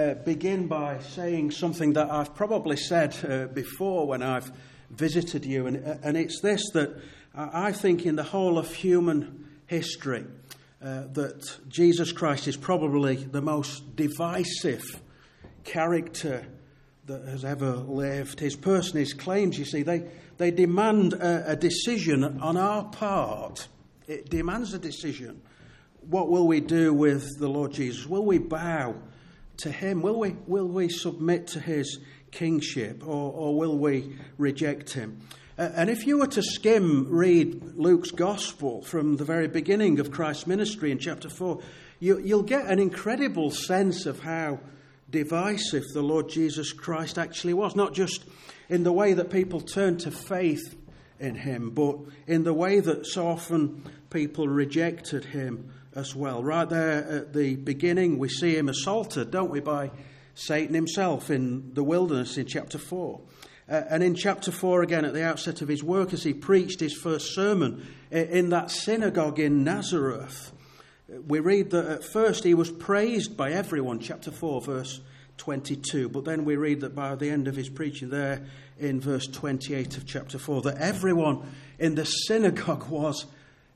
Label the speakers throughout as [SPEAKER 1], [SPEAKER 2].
[SPEAKER 1] begin by saying something that I've probably said before when I've visited you, and it's this, that I think in the whole of human history that Jesus Christ is probably the most divisive character that has ever lived. His person, his claims, you see, they demand a decision on our part. It demands a decision. What will we do with the Lord Jesus? Will we bow to him? Will we submit to his kingship, or will we reject him? And if you were to read Luke's gospel from the very beginning of Christ's ministry in chapter 4, you'll get an incredible sense of how divisive the Lord Jesus Christ actually was, not just in the way that people turned to faith in him, but in the way that so often people rejected him as well. Right there at the beginning, we see him assaulted, don't we, by Satan himself in the wilderness in chapter 4. And in chapter 4 again, at the outset of his work, as he preached his first sermon in that synagogue in Nazareth, we read that at first he was praised by everyone, chapter 4, verse 22. But then we read that by the end of his preaching there in verse 28 of chapter 4, that everyone in the synagogue was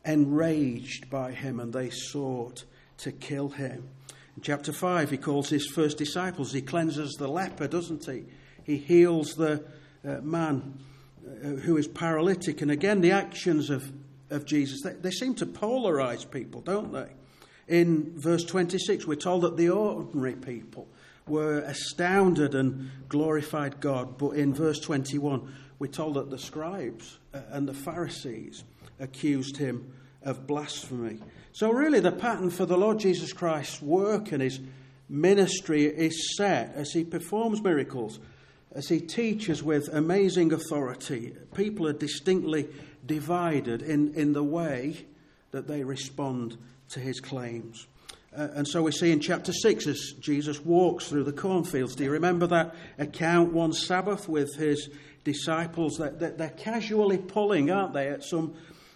[SPEAKER 1] enraged by him and they sought to kill him. In chapter 5, he calls his first disciples. He cleanses the leper, doesn't he? He heals the man who is paralytic. And again, the actions of Jesus, they seem to polarize people, don't they? In verse 26, we're told that the ordinary people were astounded and glorified God. But in verse 21, we're told that the scribes and the Pharisees accused him of blasphemy. So really the pattern for the Lord Jesus Christ's work and his ministry is set as he performs miracles, as he teaches with amazing authority. People are distinctly divided in the way that they respond to his claims. And so we see in chapter 6 as Jesus walks through the cornfields. Do you remember that account one Sabbath with his disciples? That they're casually pulling, aren't they, at some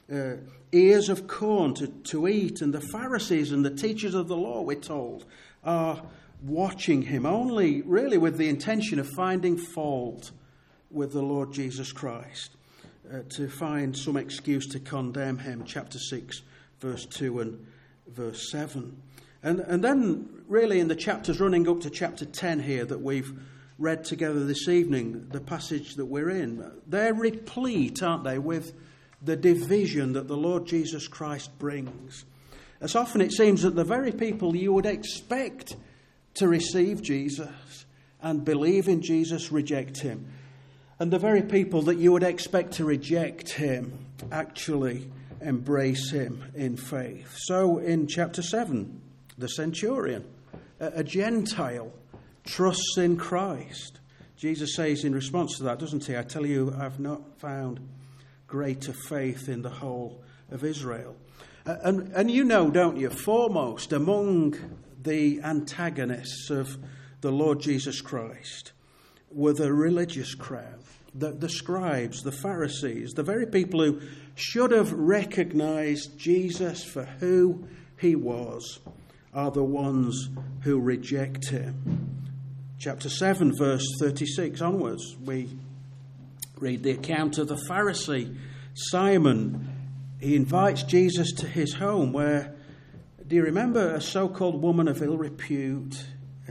[SPEAKER 1] ears of corn to eat. And the Pharisees and the teachers of the law, we're told, are watching him, only really with the intention of finding fault with the Lord Jesus Christ, to find some excuse to condemn him. Chapter 6, verse 2 and verse 7. And then really in the chapters running up to chapter 10 here that we've read together this evening, the passage that we're in, they're replete, aren't they, with the division that the Lord Jesus Christ brings. As often it seems that the very people you would expect to receive Jesus and believe in Jesus reject him. And the very people that you would expect to reject him actually embrace him in faith. So in chapter 7, the centurion, a Gentile, trusts in Christ. Jesus says in response to that, doesn't he? I tell you, I've not found greater faith in the whole of Israel. And you know, don't you, foremost among the antagonists of the Lord Jesus Christ were the religious crowd, the scribes, the Pharisees, the very people who should have recognized Jesus for who he was, are the ones who reject him. Chapter 7, verse 36 onwards, we read the account of the Pharisee Simon. He invites Jesus to his home where, do you remember, a so-called woman of ill repute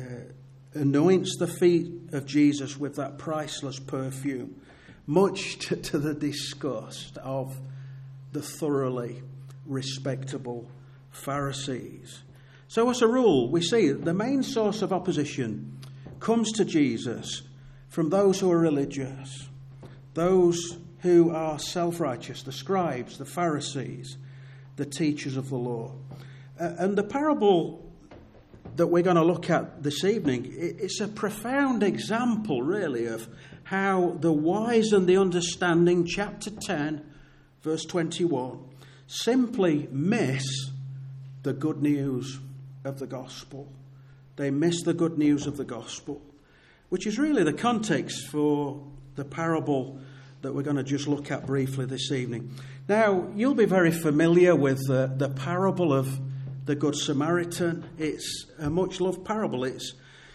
[SPEAKER 1] anoints the feet of Jesus with that priceless perfume, much to the disgust of the thoroughly respectable Pharisees. So as a rule, we see that the main source of opposition comes to Jesus from those who are religious, those who are self-righteous, the scribes, the Pharisees, the teachers of the law. And the parable that we're going to look at this evening, it's a profound example, really, of how the wise and the understanding, chapter 10, verse 21, simply miss the good news of the gospel. They miss the good news of the gospel, which is really the context for the parable that we're going to just look at briefly this evening. Now, you'll be very familiar with the parable of the Good Samaritan. It's a much-loved parable. It's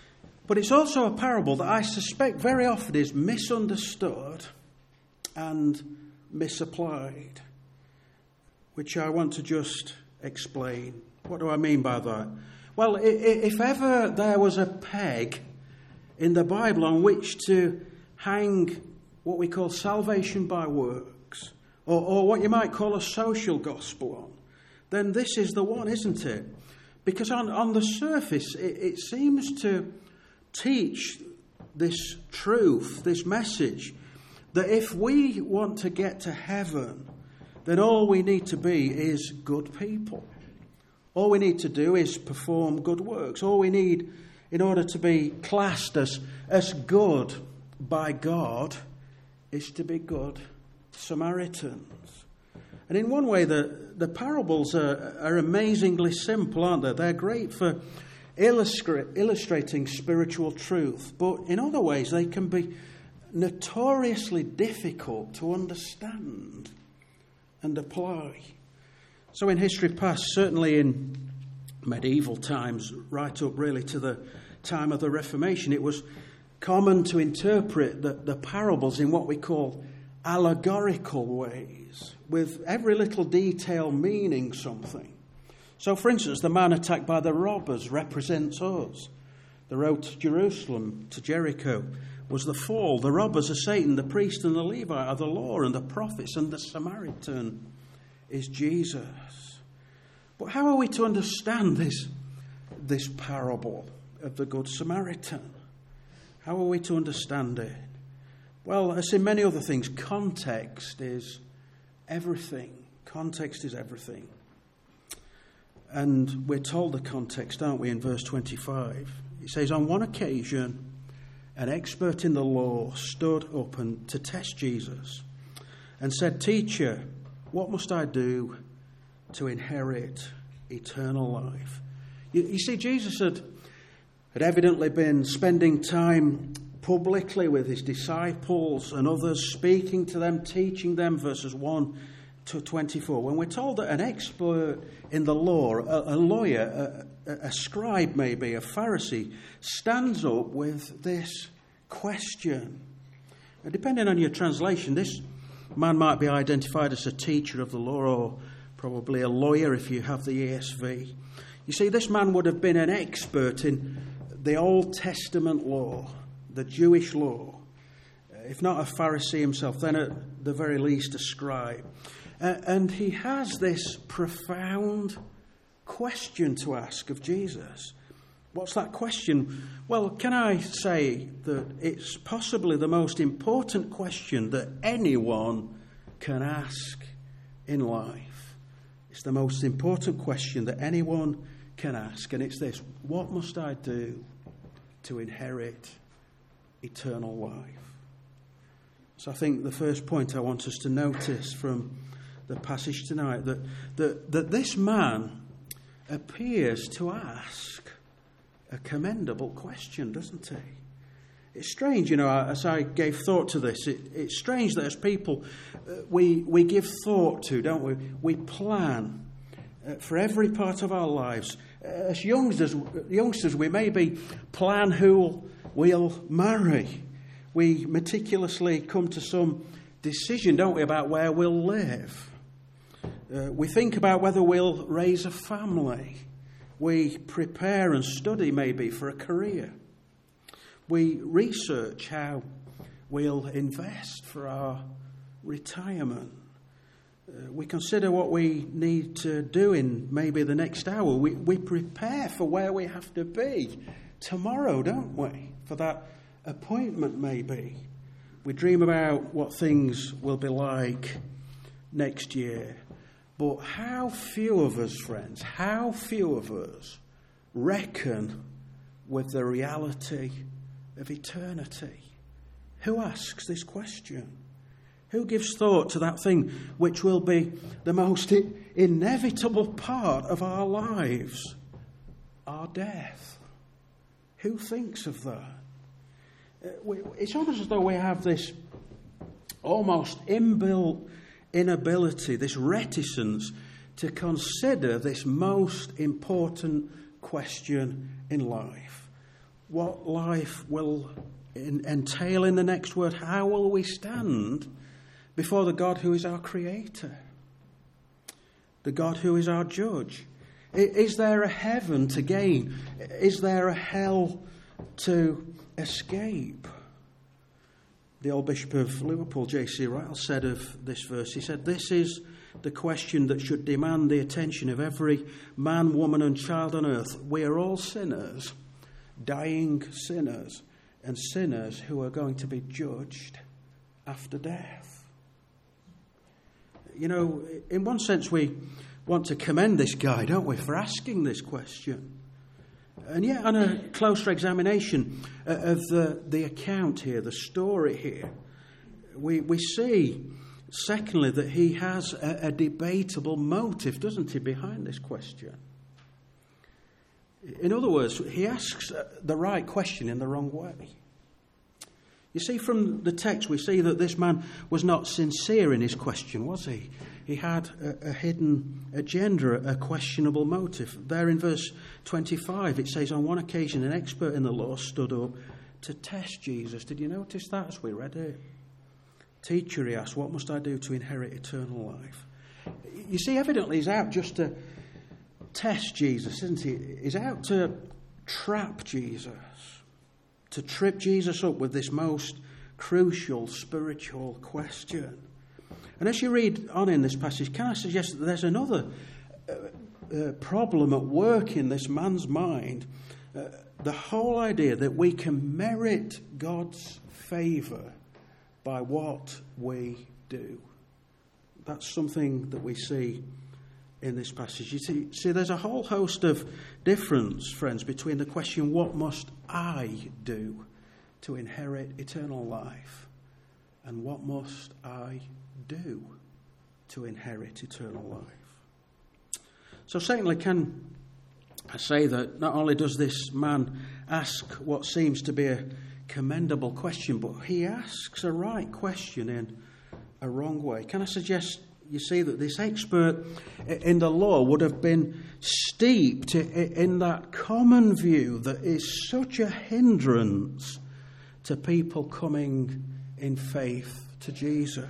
[SPEAKER 1] But it's also a parable that I suspect very often is misunderstood and misapplied, which I want to just explain. What do I mean by that? Well, if ever there was a peg in the Bible on which to hang what we call salvation by works, or what you might call a social gospel on, then this is the one, isn't it? Because on the surface, it seems to teach this truth, this message, that if we want to get to heaven, then all we need to be is good people. All we need to do is perform good works. All we need in order to be classed as good by God is to be good Samaritans. And in one way, the parables are amazingly simple, aren't they? They're great for illustrating spiritual truth. But in other ways, they can be notoriously difficult to understand and apply. So in history past, certainly in medieval times, right up really to the time of the Reformation, it was common to interpret the parables in what we call allegorical ways, with every little detail meaning something. So, for instance, the man attacked by the robbers represents us. The road to Jerusalem, to Jericho, was the fall. The robbers are Satan, the priest and the Levite are the law and the prophets, and the Samaritan is Jesus. But how are we to understand this parable of the Good Samaritan? How are we to understand it? Well, as in many other things, context is everything. Context is everything. And we're told the context, aren't we, in verse 25? It says, on one occasion, an expert in the law stood up to test Jesus and said, "Teacher, what must I do to inherit eternal life?" You see, Jesus had evidently been spending time publicly with his disciples and others, speaking to them, teaching them, verses 1 to 24. When we're told that an expert in the law, a lawyer, a scribe maybe, a Pharisee, stands up with this question. Now, depending on your translation, this man might be identified as a teacher of the law, or probably a lawyer if you have the ESV. You see, this man would have been an expert in the Old Testament law, the Jewish law. If not a Pharisee himself, then at the very least a scribe. And he has this profound question to ask of Jesus. What's that question? Well, can I say that it's possibly the most important question that anyone can ask in life. It's the most important question that anyone can ask, and it's this: what must I do to inherit eternal life? So I think the first point I want us to notice from the passage tonight, that this man appears to ask a commendable question, doesn't he? It's strange, as I gave thought to this, it's strange that as people, we give thought to, don't we? We plan for every part of our lives. As youngsters, we maybe plan who we'll marry. We meticulously come to some decision, don't we, about where we'll live. We think about whether we'll raise a family. We prepare and study maybe for a career. We research how we'll invest for our retirement. We consider what we need to do in maybe the next hour. We prepare for where we have to be tomorrow, don't we? For that appointment maybe. We dream about what things will be like next year. But how few of us, friends, how few of us reckon with the reality of eternity? Who asks this question? Who gives thought to that thing which will be the most inevitable part of our lives? Our death. Who thinks of that? It's almost as though we have this almost inbuilt inability, this reticence to consider this most important question in life. what life will entail in the next world. How will we stand before the God who is our creator? The God who is our judge? Is there a heaven to gain? Is there a hell to escape? The old Bishop of Liverpool, J.C. Ryle, said of this verse, he said, "This is the question that should demand the attention of every man, woman and child on earth. We are all sinners, dying sinners, and sinners who are going to be judged after death." You know, in one sense we want to commend this guy, don't we, for asking this question. And yet, on a closer examination of the account here, the story here, we see, secondly, that he has a debatable motive, doesn't he, behind this question? In other words, he asks the right question in the wrong way. You see, from the text, we see that this man was not sincere in his question, was he? He had a hidden agenda, a questionable motive. There in verse 25, it says, on one occasion, an expert in the law stood up to test Jesus. Did you notice that as we read it? Teacher, he asked, what must I do to inherit eternal life? You see, evidently he's out just to test Jesus, isn't he? He's out to trap Jesus, to trip Jesus up with this most crucial spiritual question. And as you read on in this passage, can I suggest that there's another problem at work in this man's mind? The whole idea that we can merit God's favour by what we do. That's something that we see in this passage. You see, there's a whole host of difference, friends, between the question, what must I do to inherit eternal life? And what must I do to inherit eternal life? So certainly can I say that not only does this man ask what seems to be a commendable question, but he asks a right question in a wrong way. Can I suggest, you see, that this expert in the law would have been steeped in that common view that is such a hindrance to people coming in faith to Jesus.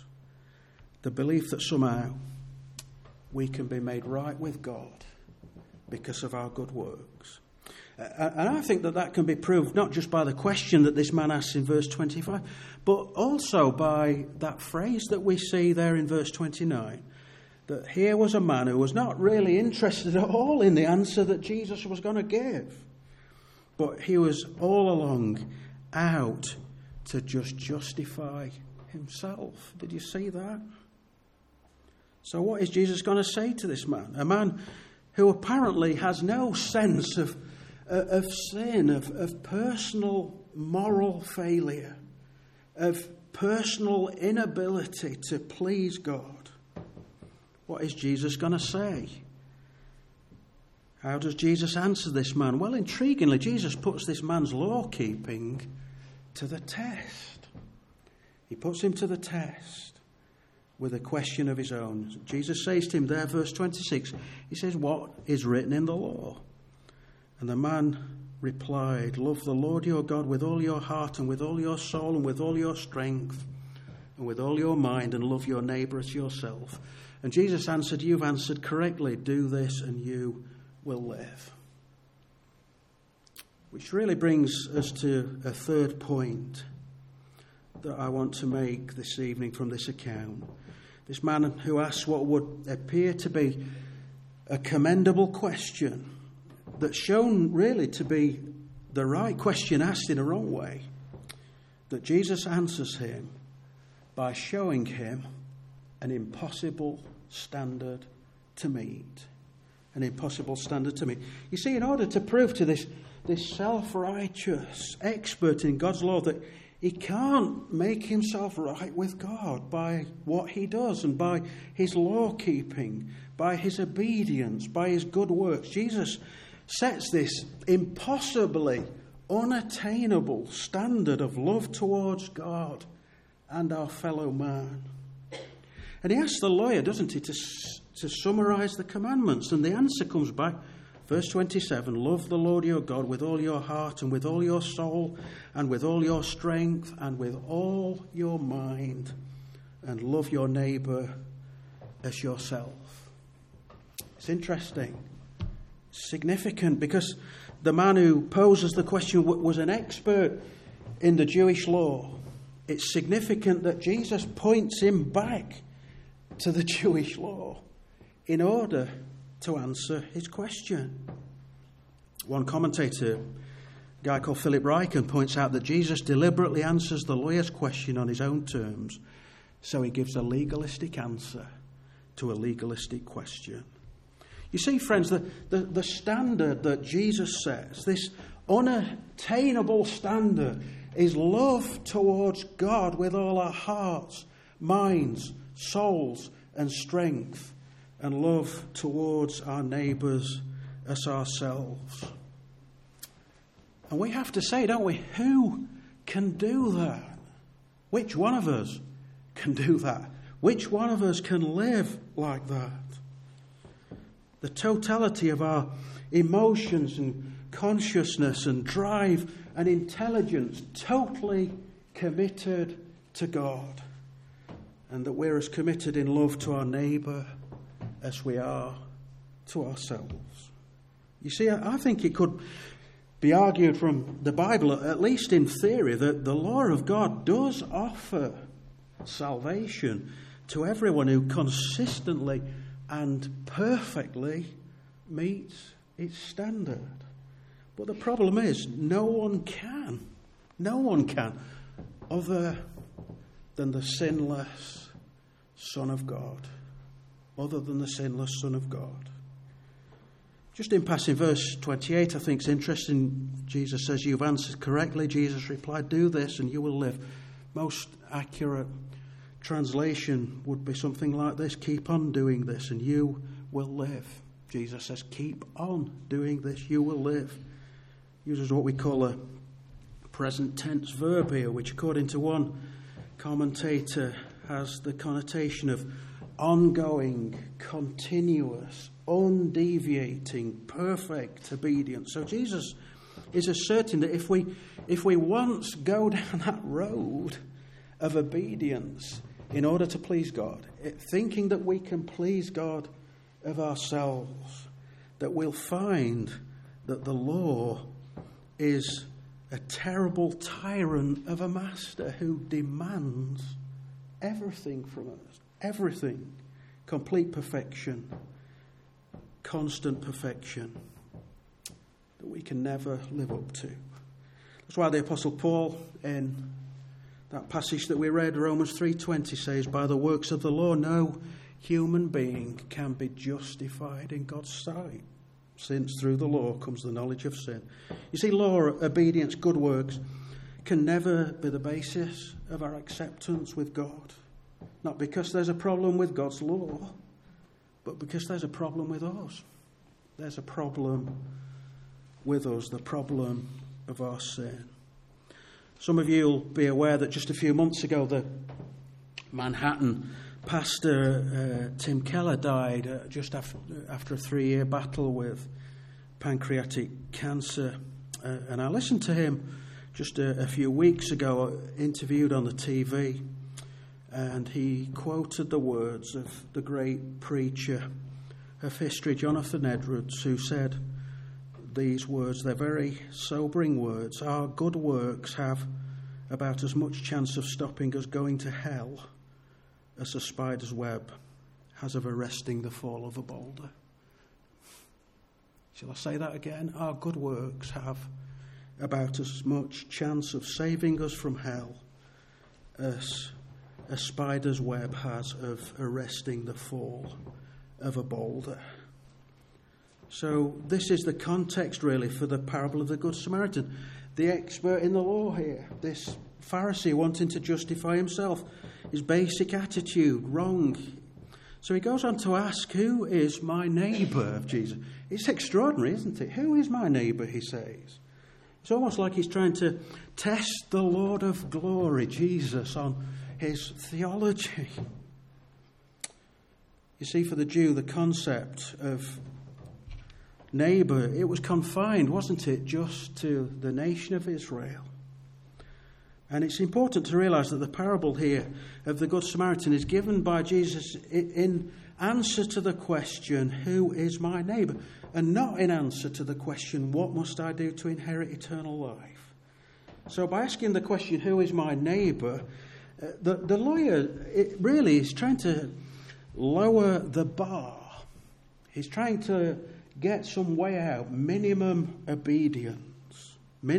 [SPEAKER 1] The belief that somehow we can be made right with God because of our good works. And I think that can be proved not just by the question that this man asks in verse 25, but also by that phrase that we see there in verse 29, that here was a man who was not really interested at all in the answer that Jesus was going to give, but he was all along out to just justify himself. Did you see that? So what is Jesus going to say to this man? A man who apparently has no sense of sin, of personal moral failure, of personal inability to please God. What is Jesus going to say? How does Jesus answer this man? Well, intriguingly, Jesus puts this man's law-keeping to the test. He puts him to the test with a question of his own. Jesus says to him there, verse 26, he says, what is written in the law? And the man replied, love the Lord your God with all your heart and with all your soul and with all your strength and with all your mind, and love your neighbour as yourself. And Jesus answered, you've answered correctly. Do this and you will live. Which really brings us to a third point that I want to make this evening from this account. This man who asks what would appear to be a commendable question, that's shown really to be the right question asked in a wrong way, that Jesus answers him by showing him an impossible standard to meet. An impossible standard to meet. You see, in order to prove to this self-righteous expert in God's law that he can't make himself right with God by what he does and by his law-keeping, by his obedience, by his good works, Jesus sets this impossibly unattainable standard of love towards God and our fellow man. And he asks the lawyer, doesn't he, to summarise the commandments. And the answer comes back Verse 27, love the Lord your God with all your heart and with all your soul and with all your strength and with all your mind, and love your neighbour as yourself. It's interesting, significant, because the man who poses the question was an expert in the Jewish law. It's significant that Jesus points him back to the Jewish law in order to answer his question. One commentator, a guy called Philip Ryken, points out that Jesus deliberately answers the lawyer's question on his own terms, so he gives a legalistic answer to a legalistic question. You see, friends, the standard that Jesus sets, this unattainable standard, is love towards God with all our hearts, minds, souls, and strength, and love towards our neighbours as ourselves. And we have to say, don't we, who can do that? Which one of us can do that? Which one of us can live like that? The totality of our emotions and consciousness and drive and intelligence totally committed to God, and that we're as committed in love to our neighbour as we are to ourselves. You see, I think it could be argued from the Bible, at least in theory, that the law of God does offer salvation to everyone who consistently and perfectly meets its standard. But the problem is, no one can, other than the sinless Son of God. Just in passing, verse 28, I think is interesting. Jesus says, you've answered correctly. Jesus replied, do this and you will live. Most accurate translation would be something like this: keep on doing this and you will live. Jesus says, keep on doing this, you will live. Uses what we call a present tense verb here, which according to one commentator has the connotation of ongoing, continuous, undeviating, perfect obedience. So Jesus is asserting that if we once go down that road of obedience in order to please God, thinking that we can please God of ourselves, that we'll find that the law is a terrible tyrant of a master who demands everything from us. Everything. Complete perfection. Constant perfection that we can never live up to. That's why the Apostle Paul, in that passage that we read, Romans 3:20, says, by the works of the law, no human being can be justified in God's sight, since through the law comes the knowledge of sin. You see, law, obedience, good works can never be the basis of our acceptance with God. Not because there's a problem with God's law, but because there's a problem with us. There's a problem with us, the problem of our sin. Some of you will be aware that just a few months ago, the Manhattan pastor Tim Keller died just after a 3-year battle with pancreatic cancer. And I listened to him just a few weeks ago, interviewed on the TV, and he quoted the words of the great preacher of history, Jonathan Edwards, who said these words. They're very sobering words. Our good works have about as much chance of stopping us going to hell as a spider's web has of arresting the fall of a boulder. Shall I say that again? Our good works have about as much chance of saving us from hell as a spider's web has of arresting the fall of a boulder. So this is the context really for the parable of the Good Samaritan. The expert in the law here, this Pharisee wanting to justify himself, his basic attitude, wrong. So he goes on to ask, who is my neighbour of Jesus? It's extraordinary, isn't it? Who is my neighbour, he says. It's almost like he's trying to test the Lord of glory, Jesus, on his theology. You see, for the Jew, the concept of neighbour, it was confined, wasn't it, just to the nation of Israel. And it's important to realise that the parable here of the Good Samaritan is given by Jesus in answer to the question, who is my neighbour? And not in answer to the question, what must I do to inherit eternal life? So by asking the question, who is my neighbour, the lawyer really is trying to lower the bar. He's trying to get some way out, minimum obedience.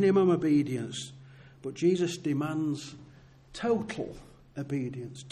[SPEAKER 1] But Jesus demands total obedience.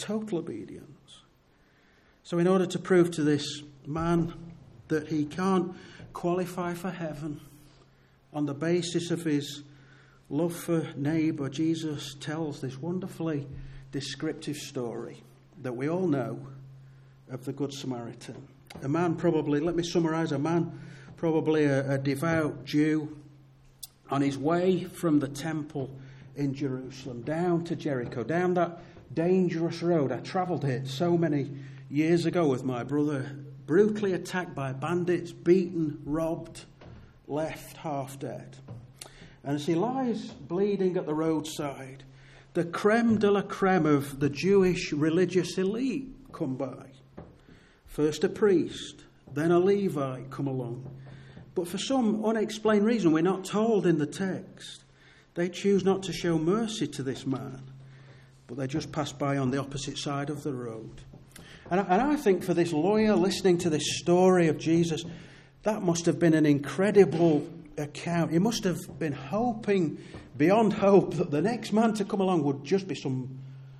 [SPEAKER 1] So in order to prove to this man that he can't qualify for heaven on the basis of his love for neighbour, Jesus tells this wonderfully descriptive story that we all know of the Good Samaritan. A man probably, let me summarise, probably a devout Jew on his way from the temple in Jerusalem down to Jericho, down that dangerous road. I travelled it so many years ago with my brother, brutally attacked by bandits, beaten, robbed, left half dead. And as he lies bleeding at the roadside, the creme de la creme of the Jewish religious elite come by. First a priest, then a Levite come along. But for some unexplained reason, we're not told in the text, they choose not to show mercy to this man, but they just pass by on the opposite side of the road. And I think for this lawyer listening to this story of Jesus, that must have been an incredible account. He must have been hoping beyond hope that the next man to come along would just be some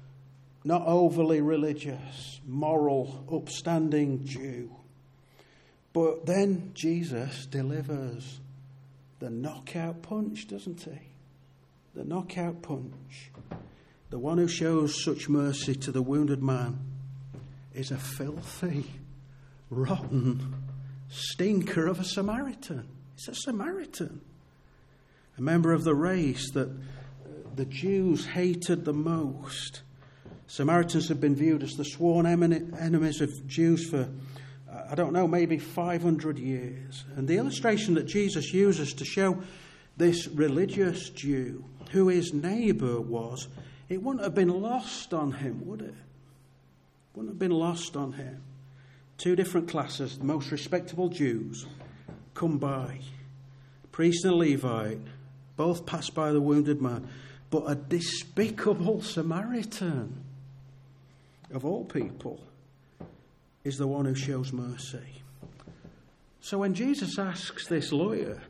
[SPEAKER 1] not overly religious, moral, upstanding Jew. But then Jesus delivers the knockout punch, doesn't he? The knockout punch. The one who shows such mercy to the wounded man is a filthy, rotten stinker of a Samaritan. It's a Samaritan. A member of the race that the Jews hated the most. Samaritans have been viewed as the sworn enemies of Jews for, maybe 500 years. And the illustration that Jesus uses to show this religious Jew who his neighbour was, it wouldn't have been lost on him, would it? Wouldn't have been lost on him. Two different classes, the most respectable Jews, come by. Priest and Levite, both pass by the wounded man. But a despicable Samaritan, of all people, is the one who shows mercy. So when Jesus asks this lawyer,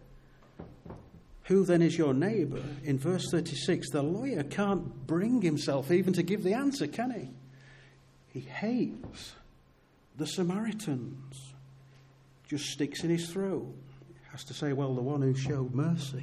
[SPEAKER 1] who then is your neighbour? In verse 36, the lawyer can't bring himself even to give the answer, can he? He hates the Samaritans. Just sticks in his throat. Has to say, well, the one who showed mercy.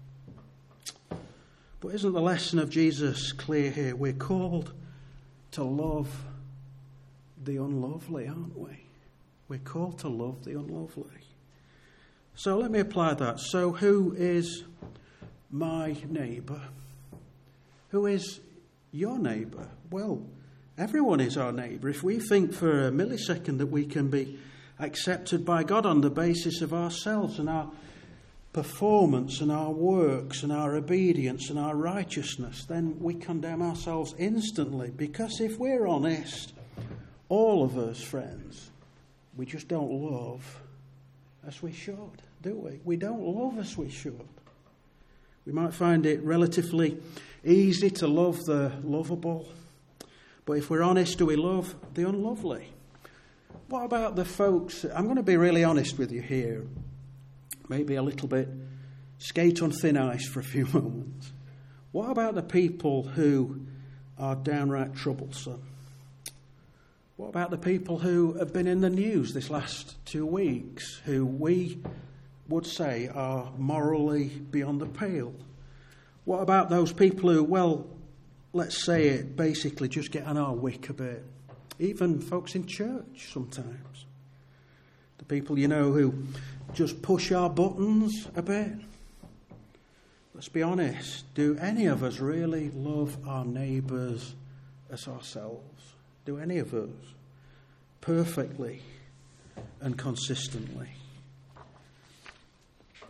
[SPEAKER 1] But isn't the lesson of Jesus clear here? We're called to love the unlovely, aren't we? We're called to love the unlovely. So let me apply that. So who is my neighbour? Who is your neighbour? Well, everyone is our neighbour. If we think for a millisecond that we can be accepted by God on the basis of ourselves and our performance and our works and our obedience and our righteousness, then we condemn ourselves instantly. Because if we're honest, all of us, friends, we just don't love as we should, do we? We don't love as we should. We might find it relatively easy to love the lovable, but if we're honest, do we love the unlovely? What about the folks? I'm going to be really honest with you here. Maybe a little bit skate on thin ice for a few moments. What about the people who are downright troublesome? What about the people who have been in the news this last 2 weeks, who we would say are morally beyond the pale? What about those people who, well, let's say it, basically just get on our wick a bit? Even folks in church sometimes. The people, who just push our buttons a bit. Let's be honest. Do any of us really love our neighbours as ourselves? Do any of us perfectly and consistently?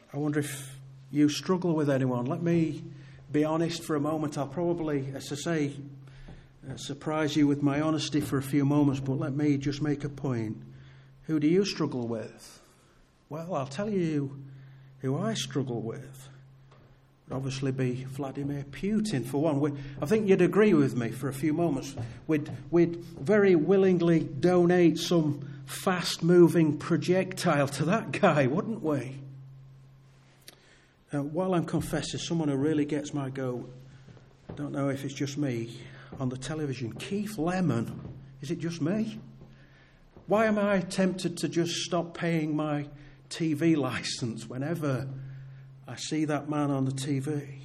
[SPEAKER 1] I wonder if you struggle with anyone. Let me be honest for a moment. I'll probably, as I say, surprise you with my honesty for a few moments, but let me just make a point. Who do you struggle with? Well, I'll tell you who I struggle with. It would obviously be Vladimir Putin, for one. I think you'd agree with me for a few moments. We'd very willingly donate some fast-moving projectile to that guy, wouldn't we? While I'm confessing, someone who really gets my goat, I don't know if it's just me, on the television, Keith Lemon. Is it just me? Why am I tempted to just stop paying my TV license whenever I see that man on the TV?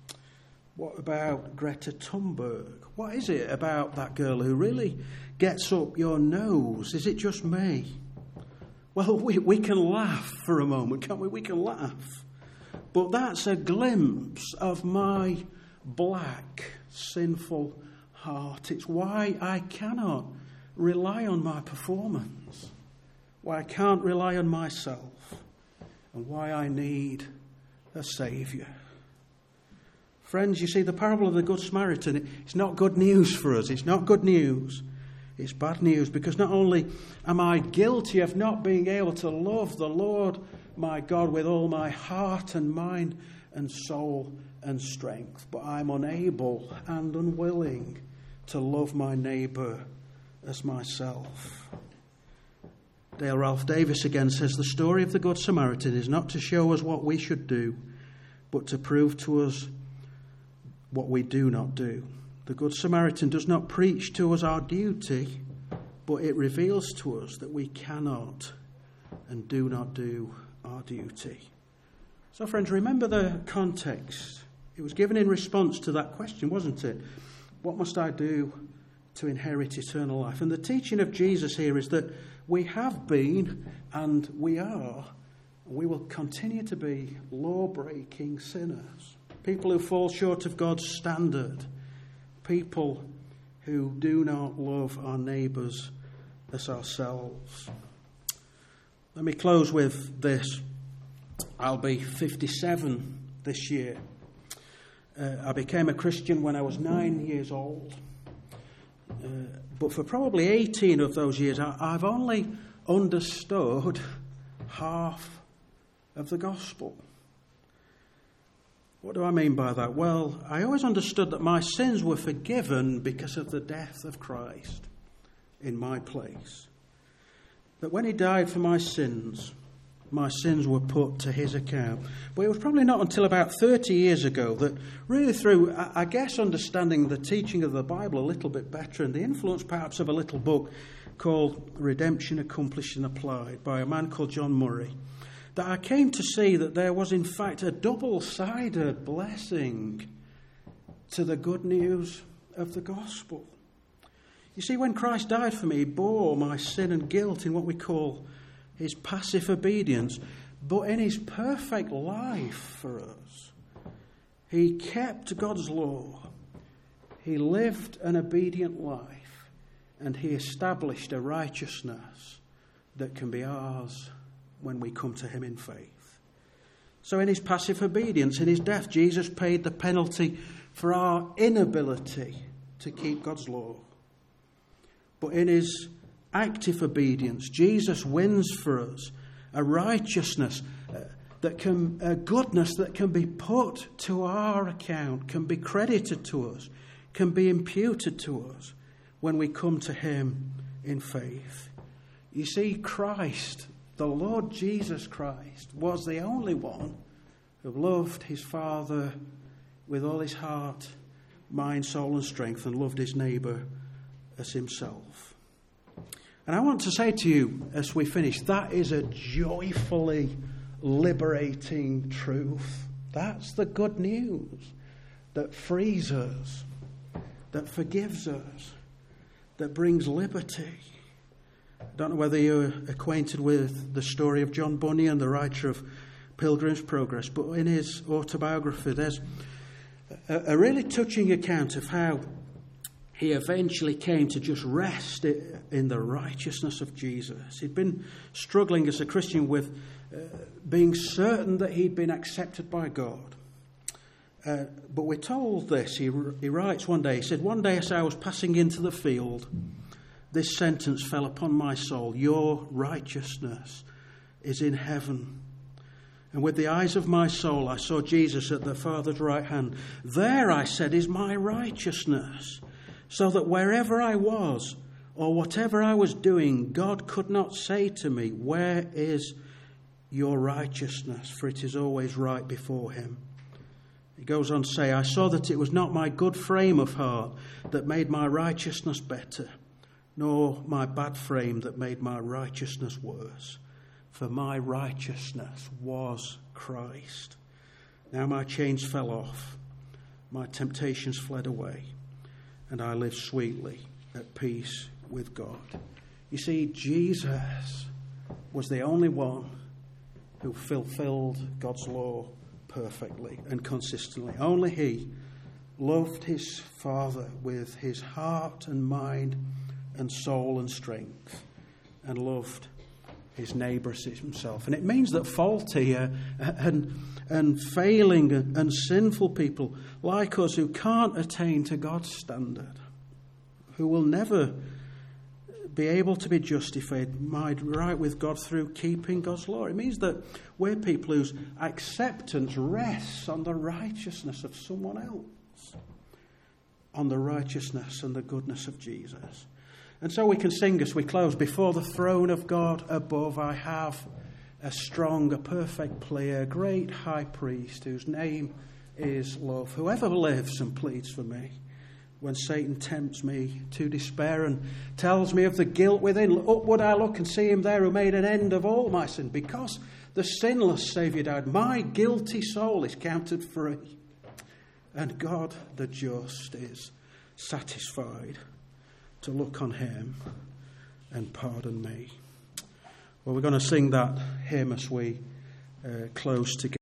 [SPEAKER 1] What about Greta Thunberg? What is it about that girl who really gets up your nose? Is it just me? Well, we can laugh for a moment, can't we? We can laugh. But that's a glimpse of my black, sinful heart. It's why I cannot rely on my performance, why I can't rely on myself, and why I need a Saviour. Friends, you see, the parable of the Good Samaritan, it's not good news for us. It's not good news. It's bad news, because not only am I guilty of not being able to love the Lord my God with all my heart and mind and soul and strength, but I'm unable and unwilling to love my neighbour as myself. Dale Ralph Davis again says, the story of the Good Samaritan is not to show us what we should do, but to prove to us what we do not do. The Good Samaritan does not preach to us our duty, but it reveals to us that we cannot and do not do our duty. So, friends, remember the context. It was given in response to that question, wasn't it? What must I do to inherit eternal life? And the teaching of Jesus here is that we have been and we are, we will continue to be law-breaking sinners. People who fall short of God's standard. People who do not love our neighbours as ourselves. Let me close with this. I'll be 57 this year. I became a Christian when I was 9 years old. But for probably 18 of those years, I've only understood half of the gospel. What do I mean by that? Well, I always understood that my sins were forgiven because of the death of Christ in my place. That when he died for my sins were put to his account. But it was probably not until about 30 years ago that really through, I guess, understanding the teaching of the Bible a little bit better and the influence perhaps of a little book called Redemption Accomplished and Applied by a man called John Murray, that I came to see that there was in fact a double-sided blessing to the good news of the gospel. You see, when Christ died for me, he bore my sin and guilt in what we call his passive obedience, but in his perfect life for us, he kept God's law, he lived an obedient life, and he established a righteousness that can be ours when we come to him in faith. So in his passive obedience, in his death, Jesus paid the penalty for our inability to keep God's law. But in his active obedience, Jesus wins for us a righteousness a goodness that can be put to our account, can be credited to us, can be imputed to us when we come to him in faith. You see, Christ, the Lord Jesus Christ, was the only one who loved his Father with all his heart, mind, soul and strength, and loved his neighbour as himself. And I want to say to you as we finish, that is a joyfully liberating truth. That's the good news that frees us, that forgives us, that brings liberty. I don't know whether you're acquainted with the story of John Bunyan, the writer of Pilgrim's Progress, but in his autobiography there's a really touching account of how he eventually came to just rest in the righteousness of Jesus. He'd been struggling as a Christian with being certain that he'd been accepted by God. But we're told this. He writes one day, he said, "One day as I was passing into the field, this sentence fell upon my soul: your righteousness is in heaven. And with the eyes of my soul I saw Jesus at the Father's right hand. There, I said, is my righteousness, so that wherever I was or whatever I was doing, God could not say to me, 'Where is your righteousness?' For it is always right before him." He goes on to say, "I saw that it was not my good frame of heart that made my righteousness better, nor my bad frame that made my righteousness worse. For my righteousness was Christ. Now my chains fell off, my temptations fled away, and I live sweetly at peace with God." You see, Jesus was the only one who fulfilled God's law perfectly and consistently. Only he loved his Father with his heart and mind and soul and strength, and loved his neighbour as himself. And it means that faulty and failing and sinful people like us, who can't attain to God's standard, who will never be able to be justified, made right with God through keeping God's law. It means that we're people whose acceptance rests on the righteousness of someone else, on the righteousness and the goodness of Jesus. And so we can sing as we close, "Before the throne of God above, I have a strong, a perfect plea, a great high priest whose name is love, whoever lives and pleads for me. When Satan tempts me to despair and tells me of the guilt within, upward I look and see him there who made an end of all my sin. Because the sinless Saviour died, my guilty soul is counted free. And God the just is satisfied to look on him and pardon me." Well, we're going to sing that hymn as we close together.